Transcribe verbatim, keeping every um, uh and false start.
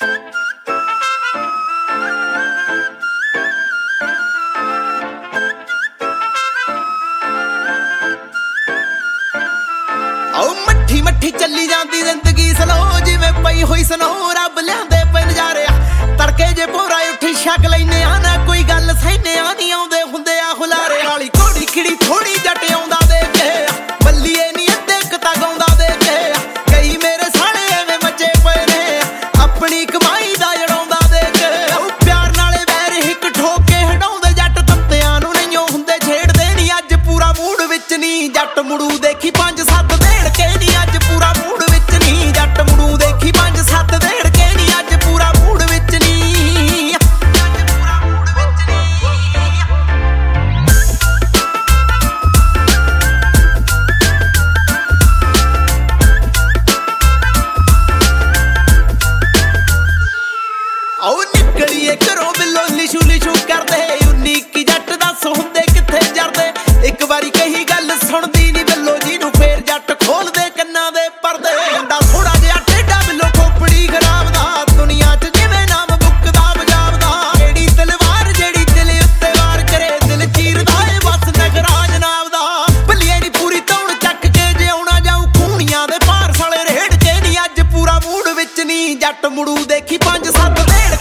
मट्ठी मट्ठी चली जाती जिंदगी स्लो जिवें पई हुई सनो रब लियांदे पे नजारे तड़के जे भोरा उठी छक लैने आ ना कोई गल सहने आ नी आउंदे हुंदे आ हुलारे वाली घोड़ी खिड़ी थोड़ी जट आउंदा देखे बल्लीए नी अद्धे कता गाउंदा देखे कई मेरे साले एवें मचे पए ने अपनी कमाई दा जड़ाउंदा देखे प्यार नाले वैर हिक ठोक के हटाउंदे जट तत्तियां नूं नहीं हुंदे छेड़दे नी अज पूरा मूड विच नी जट मुड़ू देखी पंज सत्त देड़ के नी अज पूरा मूड विच नी जट मुड़ू देखी पंज सत्त देड़ के नी अज पूरा मूड विच नी आओ निकलिए घरों बिल्लो लिशू लिशू करदे उन्नी की जट दस हुंदे किथे जरदे एक बारी कही गल सुनदी नी बिल्लो जी नूं फेर जट खोल दे कन्नां दे परदे मुंडा थोड़ा जिहा टेढ़ा बिल्लो खोपड़ी खराब दा दुनिया च जिवें नाम बुकदा बजावदा केड़ी तलवार जेड़ी दिल उत्ते वार करे दिल चीरदा ए बस नगराज नाम दा भलिए नी पूरी तौण चक के जे आउणा जाऊं खूनियां दे पार साले रेड़ के नी अज पूरा मूड विच नी जट मुड़ू देखी पंज सत्त देड़